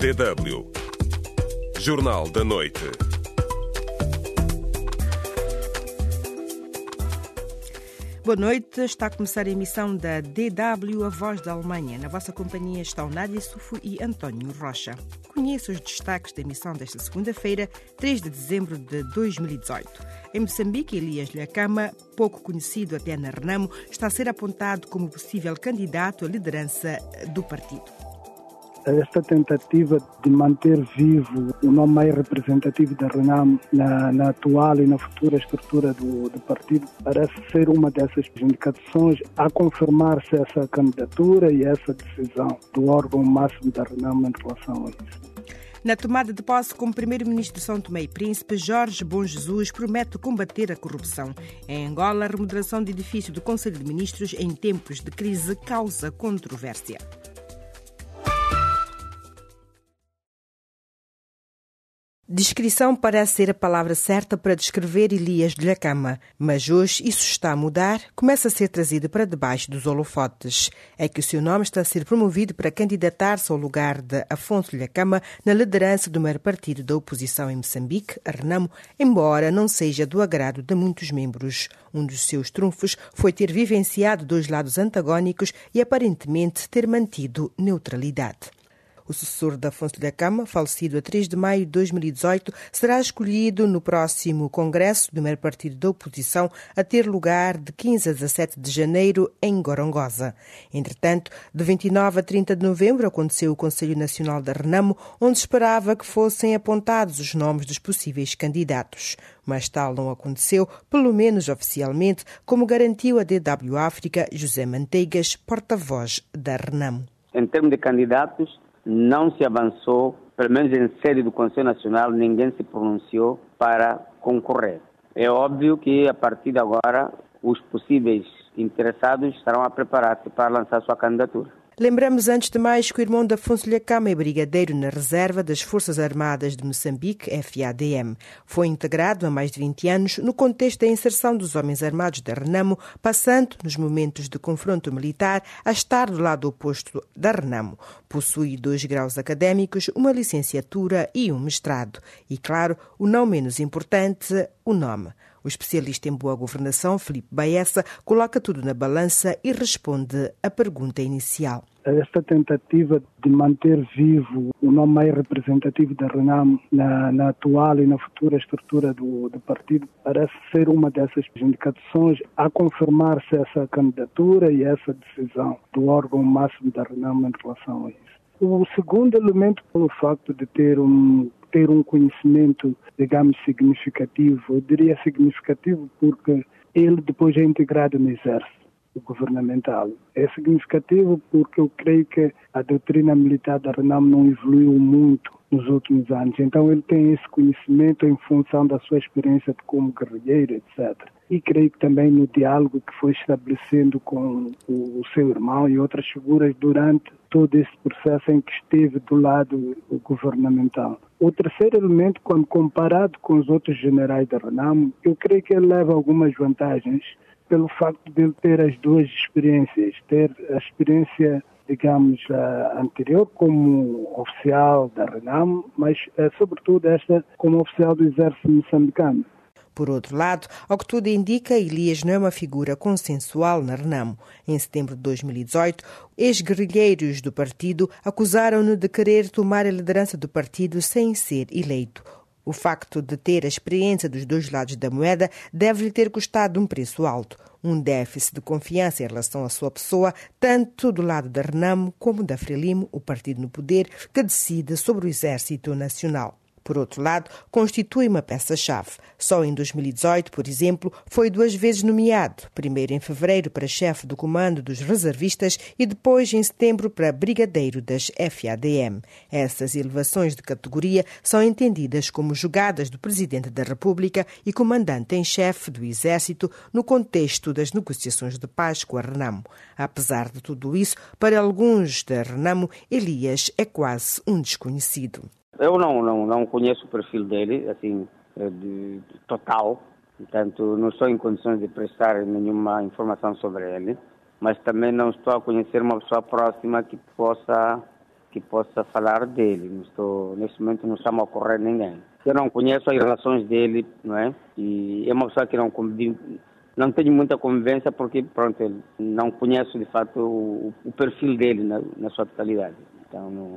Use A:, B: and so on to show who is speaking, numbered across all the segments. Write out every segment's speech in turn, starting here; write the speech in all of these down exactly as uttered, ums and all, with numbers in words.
A: D W Jornal da Noite.
B: Boa noite, está a começar a emissão da D W, a Voz da Alemanha. Na vossa companhia estão Nádia Sufo e António Rocha. Conheça os destaques da emissão desta segunda-feira, três de dezembro de dois mil e dezoito. Em Moçambique, Elias Lhakama, pouco conhecido até na Renamo, está a ser apontado como possível candidato à liderança do partido.
C: Esta tentativa de manter vivo o nome mais representativo da Renamo na, na atual e na futura estrutura do, do partido parece ser uma dessas indicações a confirmar-se essa candidatura e essa decisão do órgão máximo da Renamo em relação a isso.
B: Na tomada de posse como primeiro-ministro de São Tomé e Príncipe, Jorge Bom Jesus promete combater a corrupção. Em Angola, a remodelação de edifício do Conselho de Ministros em tempos de crise causa controvérsia. Descrição parece ser a palavra certa para descrever Elias Lhakama, mas hoje isso está a mudar, começa a ser trazido para debaixo dos holofotes. É que o seu nome está a ser promovido para candidatar-se ao lugar de Afonso Lhakama na liderança do maior partido da oposição em Moçambique, a Renamo, embora não seja do agrado de muitos membros. Um dos seus trunfos foi ter vivenciado dois lados antagónicos e aparentemente ter mantido neutralidade. O sucessor de Afonso Lhakama, falecido a três de maio de dois mil e dezoito, será escolhido no próximo Congresso do maior partido da oposição a ter lugar de quinze a dezassete de janeiro em Gorongosa. Entretanto, de vinte e nove a trinta de novembro aconteceu o Conselho Nacional da Renamo, onde esperava que fossem apontados os nomes dos possíveis candidatos. Mas tal não aconteceu, pelo menos oficialmente, como garantiu a D W África José Manteigas, porta-voz da Renamo.
D: Em termos de candidatos, não se avançou, pelo menos em sede do Conselho Nacional, ninguém se pronunciou para concorrer. É óbvio que, a partir de agora, os possíveis interessados estarão a preparar-se para lançar sua candidatura.
B: Lembramos antes de mais que o irmão de Afonso Lhakama é brigadeiro na reserva das Forças Armadas de Moçambique, F A D M. Foi integrado há mais de vinte anos no contexto da inserção dos homens armados da Renamo, passando, nos momentos de confronto militar, a estar do lado oposto da Renamo. Possui dois graus académicos, uma licenciatura e um mestrado. E, claro, o não menos importante, o nome. O especialista em boa governação, Filipe Baessa, coloca tudo na balança e responde à pergunta inicial.
C: Esta tentativa de manter vivo o nome mais representativo da Renamo na, na atual e na futura estrutura do, do partido parece ser uma dessas indicações a confirmar-se essa candidatura e essa decisão do órgão máximo da Renamo em relação a isso. O segundo elemento, pelo facto de ter um ter um conhecimento, digamos, significativo. Eu diria significativo porque ele depois é integrado no exército governamental. É significativo porque eu creio que a doutrina militar da Renamo não evoluiu muito nos últimos anos. Então ele tem esse conhecimento em função da sua experiência como guerrilheiro, etcétera. E creio que também no diálogo que foi estabelecendo com o seu irmão e outras figuras durante todo esse processo em que esteve do lado governamental. O terceiro elemento, quando comparado com os outros generais da Renamo, eu creio que ele leva algumas vantagens pelo facto de ele ter as duas experiências, ter a experiência, digamos, anterior como oficial da Renamo, mas sobretudo esta como oficial do exército moçambicano.
B: Por outro lado, ao que tudo indica, Elias não é uma figura consensual na Renamo. Em setembro de dois mil e dezoito, ex-guerrilheiros do partido acusaram-no de querer tomar a liderança do partido sem ser eleito. O facto de ter a experiência dos dois lados da moeda deve-lhe ter custado um preço alto, um déficit de confiança em relação à sua pessoa, tanto do lado da Renamo como da Frelimo, o partido no poder, que decide sobre o Exército Nacional. Por outro lado, constitui uma peça-chave. Só em dois mil e dezoito, por exemplo, foi duas vezes nomeado, primeiro em fevereiro para chefe do comando dos reservistas e depois em setembro para brigadeiro das F A D M. Essas elevações de categoria são entendidas como jogadas do Presidente da República e comandante em chefe do Exército no contexto das negociações de paz com a Renamo. Apesar de tudo isso, para alguns da Renamo, Elias é quase um desconhecido.
D: Eu não, não, não conheço o perfil dele, assim, de, de total, portanto não estou em condições de prestar nenhuma informação sobre ele, mas também não estou a conhecer uma pessoa próxima que possa, que possa falar dele. Não estou, neste momento não está a ocorrer ninguém. Eu não conheço as relações dele, não é? E é uma pessoa que não convive, não tenho muita convivência porque, pronto, não conheço de fato o, o perfil dele na, na sua totalidade. Então, não...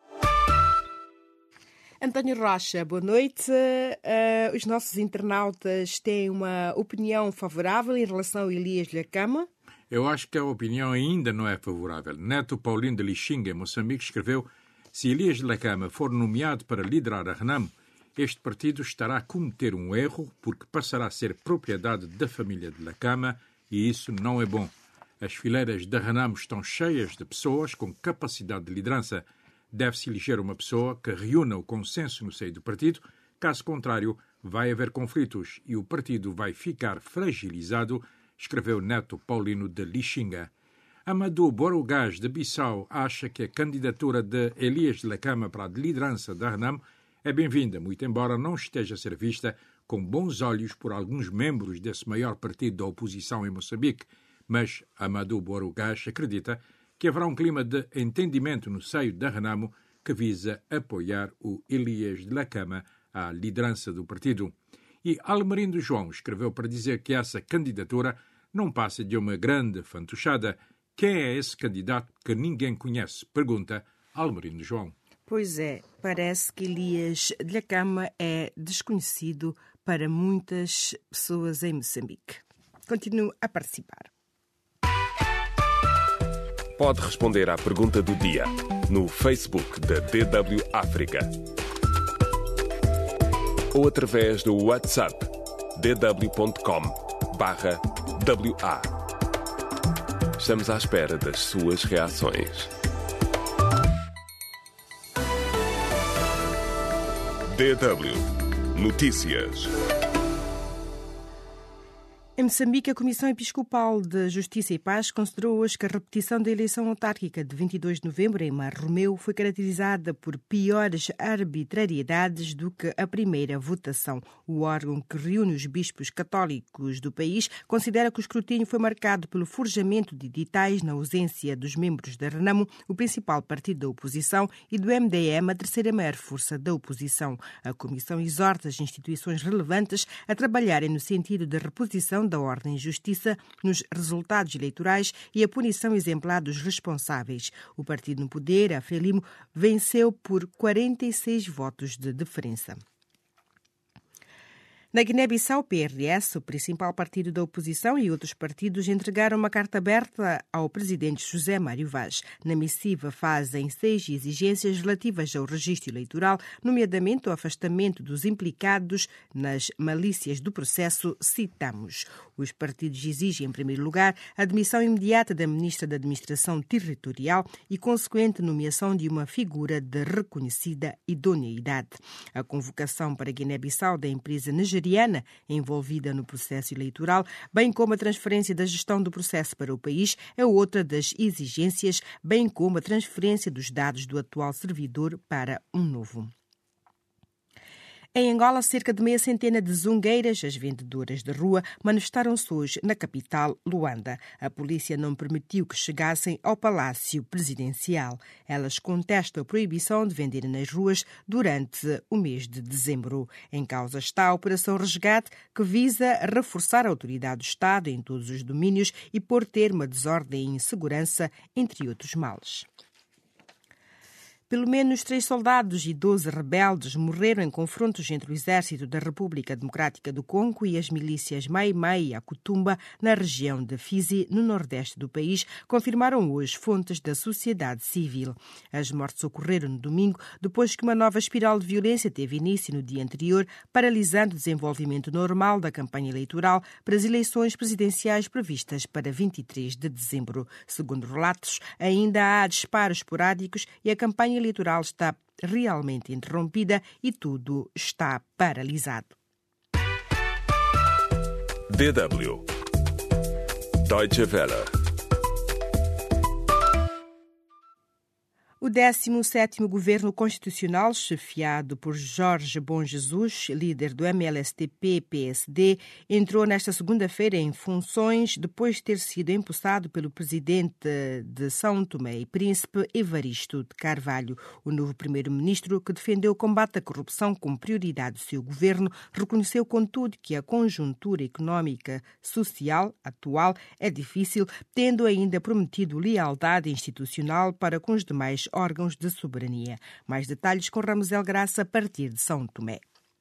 B: António Rocha, boa noite. Uh, os nossos internautas têm uma opinião favorável em relação a Elias Dhlakama?
E: Eu acho que a opinião ainda não é favorável. Neto Paulino de Lixinga, em Moçambique, escreveu: se Elias Dhlakama for nomeado para liderar a Renamo, este partido estará a cometer um erro porque passará a ser propriedade da família Dhlakama e isso não é bom. As fileiras da Renamo estão cheias de pessoas com capacidade de liderança. Deve-se eleger uma pessoa que reúna o consenso no seio do partido. Caso contrário, vai haver conflitos e o partido vai ficar fragilizado, escreveu Neto Paulino de Lixinga. Amadou Borogás, de Bissau, acha que a candidatura de Elias Dhlakama para a liderança da Renamo é bem-vinda, muito embora não esteja a ser vista com bons olhos por alguns membros desse maior partido da oposição em Moçambique. Mas Amadou Borogás acredita que haverá um clima de entendimento no seio da Renamo que visa apoiar o Elias Dhlakama à liderança do partido. E Almerindo João escreveu para dizer que essa candidatura não passa de uma grande fantochada. Quem é esse candidato que ninguém conhece? Pergunta Almerindo João.
B: Pois é, parece que Elias Dhlakama é desconhecido para muitas pessoas em Moçambique. Continuo a participar.
A: Pode responder à pergunta do dia no Facebook da D W África ou através do WhatsApp d w ponto com barra w a. Estamos à espera das suas reações. D W Notícias.
B: Em Moçambique, a Comissão Episcopal de Justiça e Paz considerou hoje que a repetição da eleição autárquica de vinte e dois de novembro em Mar Romeu foi caracterizada por piores arbitrariedades do que a primeira votação. O órgão que reúne os bispos católicos do país considera que o escrutínio foi marcado pelo forjamento de editais na ausência dos membros da Renamo, o principal partido da oposição, e do M D M, a terceira maior força da oposição. A Comissão exorta as instituições relevantes a trabalharem no sentido de reposição da ordem e justiça nos resultados eleitorais e a punição exemplar dos responsáveis. O partido no poder, a Frelimo, venceu por quarenta e seis votos de diferença. Na Guiné-Bissau, o P R S, o principal partido da oposição, e outros partidos entregaram uma carta aberta ao presidente José Mário Vaz. Na missiva fazem seis exigências relativas ao registro eleitoral, nomeadamente o afastamento dos implicados nas malícias do processo, citamos. Os partidos exigem, em primeiro lugar, a demissão imediata da ministra da Administração Territorial e consequente nomeação de uma figura de reconhecida idoneidade. A convocação para a Guiné-Bissau da empresa nigeriana envolvida no processo eleitoral, bem como a transferência da gestão do processo para o país, é outra das exigências, bem como a transferência dos dados do atual servidor para um novo. Em Angola, cerca de meia centena de zungueiras, as vendedoras de rua, manifestaram-se hoje na capital, Luanda. A polícia não permitiu que chegassem ao Palácio Presidencial. Elas contestam a proibição de vender nas ruas durante o mês de dezembro. Em causa está a Operação Resgate, que visa reforçar a autoridade do Estado em todos os domínios e pôr termo à desordem e insegurança, entre outros males. Pelo menos três soldados e doze rebeldes morreram em confrontos entre o Exército da República Democrática do Congo e as milícias Mai-Mai e Akutumba na região de Fizi, no nordeste do país, confirmaram hoje fontes da sociedade civil. As mortes ocorreram no domingo, depois que uma nova espiral de violência teve início no dia anterior, paralisando o desenvolvimento normal da campanha eleitoral para as eleições presidenciais previstas para vinte e três de dezembro. Segundo relatos, ainda há disparos esporádicos e a campanha eleitoral está realmente interrompida e tudo está paralisado.
A: D W Deutsche Welle.
B: O décimo sétimo Governo Constitucional, chefiado por Jorge Bom Jesus, líder do M L S T P P S D, entrou nesta segunda-feira em funções depois de ter sido empossado pelo presidente de São Tomé e Príncipe, Evaristo de Carvalho. O novo primeiro-ministro, que defendeu o combate à corrupção como prioridade do seu governo, reconheceu, contudo, que a conjuntura económica social atual é difícil, tendo ainda prometido lealdade institucional para com os demais órgãos de soberania. Mais detalhes com Ramosel Graça a partir de São Tomé.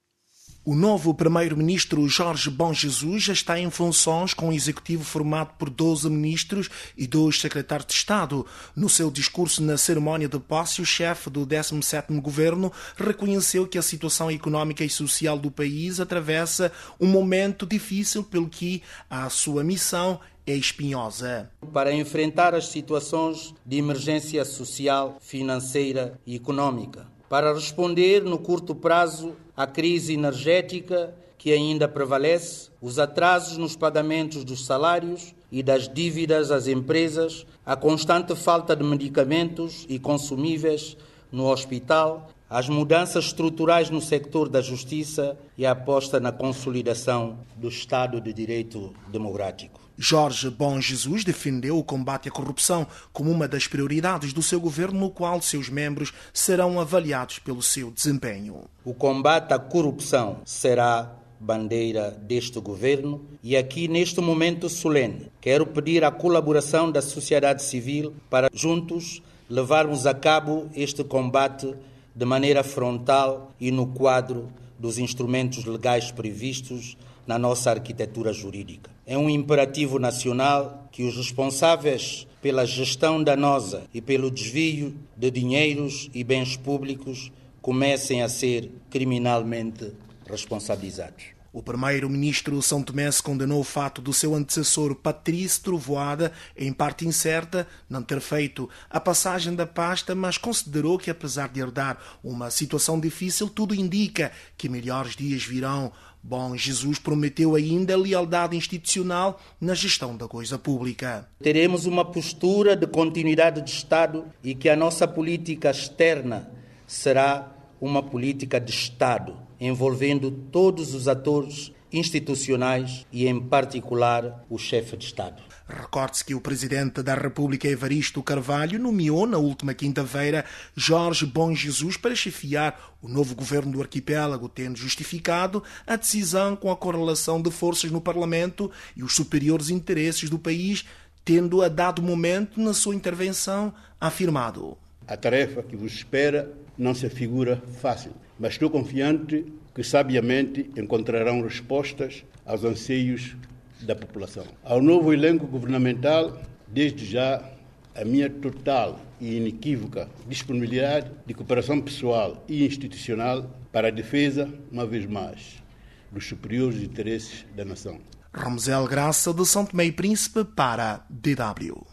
F: O novo primeiro-ministro Jorge Bom Jesus já está em funções com um executivo formado por doze ministros e dois secretários de Estado. No seu discurso na cerimónia de posse, o chefe do décimo sétimo governo reconheceu que a situação económica e social do país atravessa um momento difícil, pelo que a sua missão é espinhosa.
G: Para enfrentar as situações de emergência social, financeira e económica. Para responder no curto prazo à crise energética que ainda prevalece, os atrasos nos pagamentos dos salários e das dívidas às empresas, a constante falta de medicamentos e consumíveis no hospital, as mudanças estruturais no sector da justiça e a aposta na consolidação do Estado de Direito Democrático.
F: Jorge Bom Jesus defendeu o combate à corrupção como uma das prioridades do seu governo, no qual seus membros serão avaliados pelo seu desempenho.
G: O combate à corrupção será bandeira deste governo e aqui, neste momento solene, quero pedir a colaboração da sociedade civil para juntos levarmos a cabo este combate de maneira frontal e no quadro dos instrumentos legais previstos na nossa arquitetura jurídica. É um imperativo nacional que os responsáveis pela gestão danosa e pelo desvio de dinheiros e bens públicos comecem a ser criminalmente responsabilizados.
F: O primeiro-ministro São Tomense condenou o fato do seu antecessor Patrício Trovoada, em parte incerta, não ter feito a passagem da pasta, mas considerou que, apesar de herdar uma situação difícil, tudo indica que melhores dias virão. Bom Jesus prometeu ainda lealdade institucional na gestão da coisa pública.
G: Teremos uma postura de continuidade de Estado e que a nossa política externa será uma política de Estado, envolvendo todos os atores institucionais e, em particular, o chefe de Estado.
F: Recorde-se que o Presidente da República, Evaristo Carvalho, nomeou na última quinta-feira Jorge Bom Jesus para chefiar o novo governo do arquipélago, tendo justificado a decisão com a correlação de forças no Parlamento e os superiores interesses do país, tendo a dado momento, na sua intervenção, afirmado:
H: a tarefa que vos espera não se afigura fácil, mas estou confiante que sabiamente encontrarão respostas aos anseios da população. Ao novo elenco governamental, desde já, a minha total e inequívoca disponibilidade de cooperação pessoal e institucional para a defesa, uma vez mais, dos superiores interesses da nação.
F: Ramosel Graça, de São Tomé e Príncipe, para D W.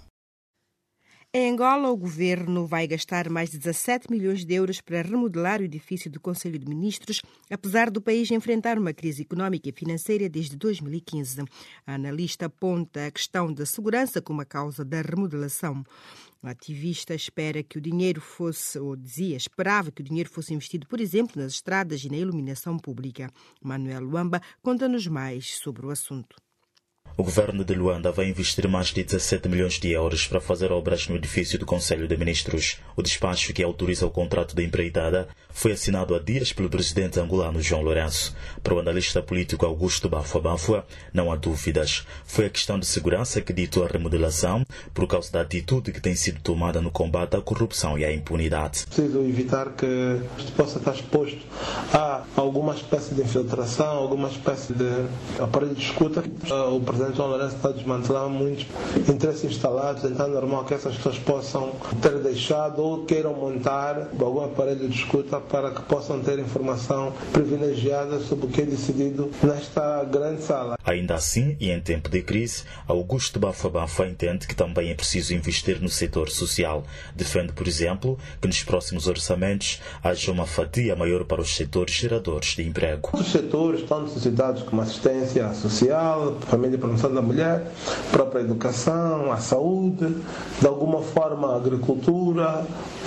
B: Em Angola, o governo vai gastar mais de dezassete milhões de euros para remodelar o edifício do Conselho de Ministros, apesar do país enfrentar uma crise económica e financeira desde dois mil e quinze. A analista aponta a questão da segurança como a causa da remodelação. O ativista espera que o dinheiro fosse, ou dizia, esperava que o dinheiro fosse investido, por exemplo, nas estradas e na iluminação pública. Manuel Luamba conta-nos mais sobre o assunto.
I: O governo de Luanda vai investir mais de dezassete milhões de euros para fazer obras no edifício do Conselho de Ministros. O despacho que autoriza o contrato da empreitada foi assinado há dias pelo presidente angolano João Lourenço. Para o analista político Augusto Bafua Bafua, não há dúvidas. Foi a questão de segurança que ditou a remodelação por causa da atitude que tem sido tomada no combate à corrupção e à impunidade.
J: Preciso evitar que isto possa estar exposto a alguma espécie de infiltração, alguma espécie de aparelho de escuta. O presidente João Lourenço está a desmantelar muitos interesses instalados, então é normal que essas pessoas possam ter deixado ou queiram montar algum aparelho de escuta para que possam ter informação privilegiada sobre o que é decidido nesta grande sala.
I: Ainda assim, e em tempo de crise, Augusto Bafua Bafua entende que também é preciso investir no setor social. Defende, por exemplo, que nos próximos orçamentos haja uma fatia maior para os setores geradores de emprego.
J: Os setores estão necessitados como assistência social, família e promoção da mulher, própria educação, a saúde, de alguma forma a agricultura,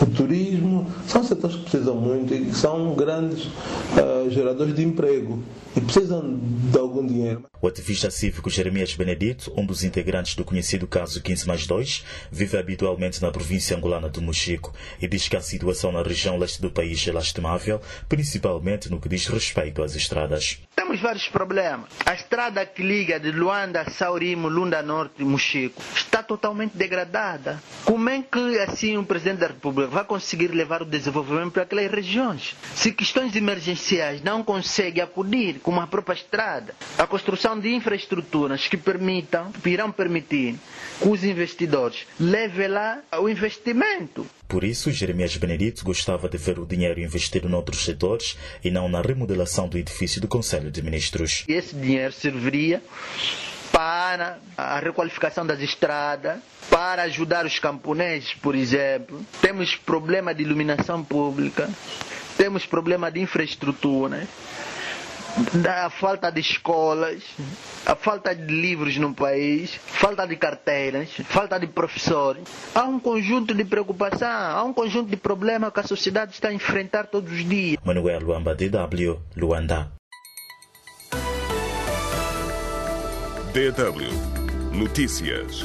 J: o turismo, são setores que precisam muito e que são grandes uh, geradores de emprego e precisam de algum dinheiro.
I: O ativista cívico Jeremias Benedito, um dos integrantes do conhecido caso quinze mais dois, vive habitualmente na província angolana do Mochico e diz que a situação na região leste do país é lastimável, principalmente no que diz respeito às estradas.
K: Temos vários problemas. A estrada que liga de Luanda, Saurimo, Lunda Norte e Mochico está totalmente degradada. Como é que assim o Presidente da República vai conseguir levar o desenvolvimento para aquelas regiões? Se questões emergenciais não consegue acudir com uma própria estrada, a construção de infraestruturas que permitam, irão permitir que os investidores levem lá o investimento.
I: Por isso, Jeremias Benedito gostava de ver o dinheiro investido noutros setores e não na remodelação do edifício do Conselho de Ministros.
K: Esse dinheiro serviria para a requalificação das estradas, para ajudar os camponeses, por exemplo. Temos problema de iluminação pública, temos problema de infraestrutura, a falta de escolas, a falta de livros no país, falta de carteiras, falta de professores. Há um conjunto de preocupação, há um conjunto de problemas que a sociedade está a enfrentar todos os dias.
I: Manuel Luamba, D W, Luanda.
A: D W Notícias.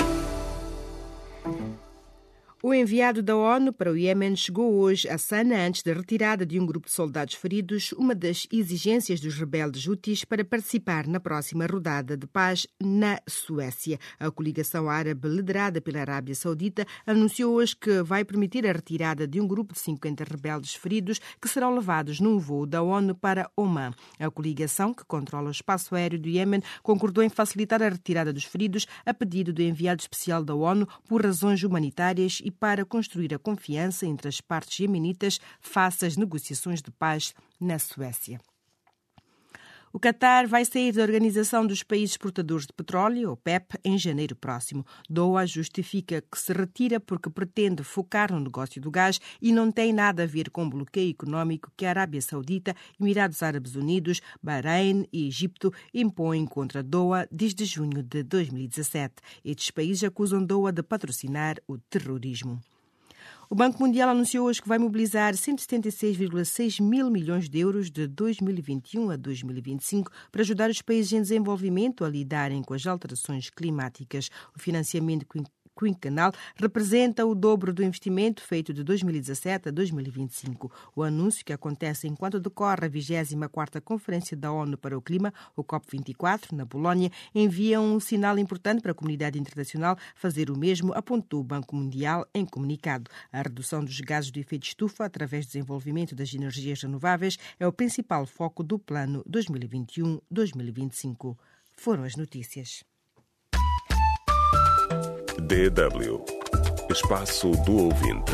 B: O enviado da ONU para o Iêmen chegou hoje a Sana antes da retirada de um grupo de soldados feridos, uma das exigências dos rebeldes Houthis para participar na próxima rodada de paz na Suécia. A coligação árabe, liderada pela Arábia Saudita, anunciou hoje que vai permitir a retirada de um grupo de cinquenta rebeldes feridos que serão levados num voo da ONU para Oman. A coligação, que controla o espaço aéreo do Iêmen, concordou em facilitar a retirada dos feridos a pedido do enviado especial da ONU por razões humanitárias e para construir a confiança entre as partes iemenitas face às negociações de paz na Suécia. O Qatar vai sair da Organização dos Países Exportadores de Petróleo, OPEP, em janeiro próximo. Doha justifica que se retira porque pretende focar no negócio do gás e não tem nada a ver com o bloqueio económico que a Arábia Saudita, Emirados Árabes Unidos, Bahrein e Egito impõem contra Doha desde junho de dois mil e dezassete. Estes países acusam Doha de patrocinar o terrorismo. O Banco Mundial anunciou hoje que vai mobilizar cento e setenta e seis vírgula seis mil milhões de euros de dois mil e vinte e um a dois mil e vinte e cinco para ajudar os países em desenvolvimento a lidarem com as alterações climáticas. O financiamento quinquenal representa o dobro do investimento feito de dois mil e dezassete a dois mil e vinte e cinco. O anúncio, que acontece enquanto decorre a vigésima quarta Conferência da ONU para o Clima, o COP vinte e quatro, na Polónia, envia um sinal importante para a comunidade internacional fazer o mesmo, apontou o Banco Mundial em comunicado. A redução dos gases de efeito de estufa através do desenvolvimento das energias renováveis é o principal foco do Plano dois mil e vinte e um a dois mil e vinte e cinco. Foram as notícias.
A: D W Espaço do Ouvinte.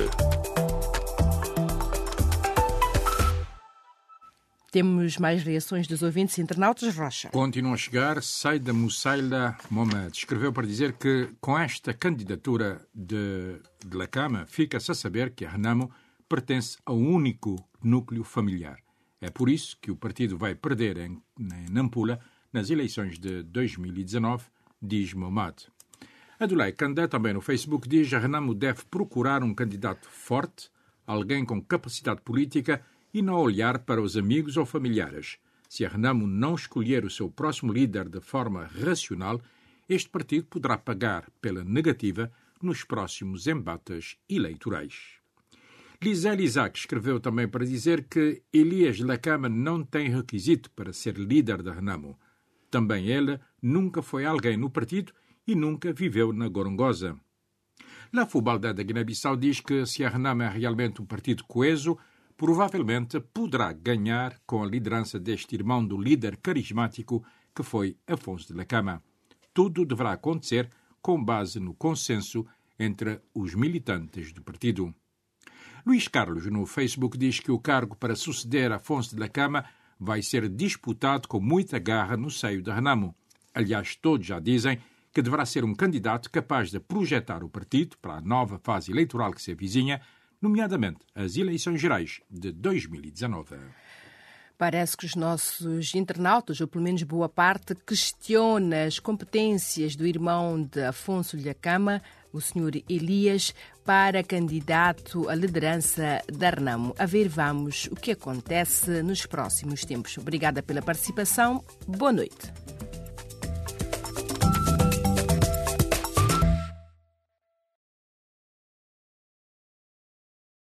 B: Temos mais reações dos ouvintes internautas, Rocha.
E: Continuam a chegar. Saida Moussaila Mohamed escreveu para dizer que com esta candidatura de, de Lacama fica-se a saber que a Renamo pertence a um único núcleo familiar. É por isso que o partido vai perder em, em Nampula nas eleições de dois mil e dezanove, diz Mohamed. Adulay Kandé, também no Facebook, diz que a Renamo deve procurar um candidato forte, alguém com capacidade política e não olhar para os amigos ou familiares. Se a Renamo não escolher o seu próximo líder de forma racional, este partido poderá pagar pela negativa nos próximos embates eleitorais. Lisel Isaac escreveu também para dizer que Elias Lacama não tem requisito para ser líder da Renamo. Também ele nunca foi alguém no partido e nunca viveu na Gorongosa. La Fubalda da Guiné-Bissau diz que se a Renamo é realmente um partido coeso, provavelmente poderá ganhar com a liderança deste irmão do líder carismático que foi Afonso de Lacama. Tudo deverá acontecer com base no consenso entre os militantes do partido. Luís Carlos, no Facebook, diz que o cargo para suceder Afonso de Lacama vai ser disputado com muita garra no seio da Renamo. Aliás, todos já dizem que deverá ser um candidato capaz de projetar o partido para a nova fase eleitoral que se avizinha, nomeadamente as eleições gerais de dois mil e dezanove.
B: Parece que os nossos internautas, ou pelo menos boa parte, questiona as competências do irmão de Afonso Lacama, o senhor Elias para candidato à liderança da Renamo. A ver, vamos o que acontece nos próximos tempos. Obrigada pela participação. Boa noite.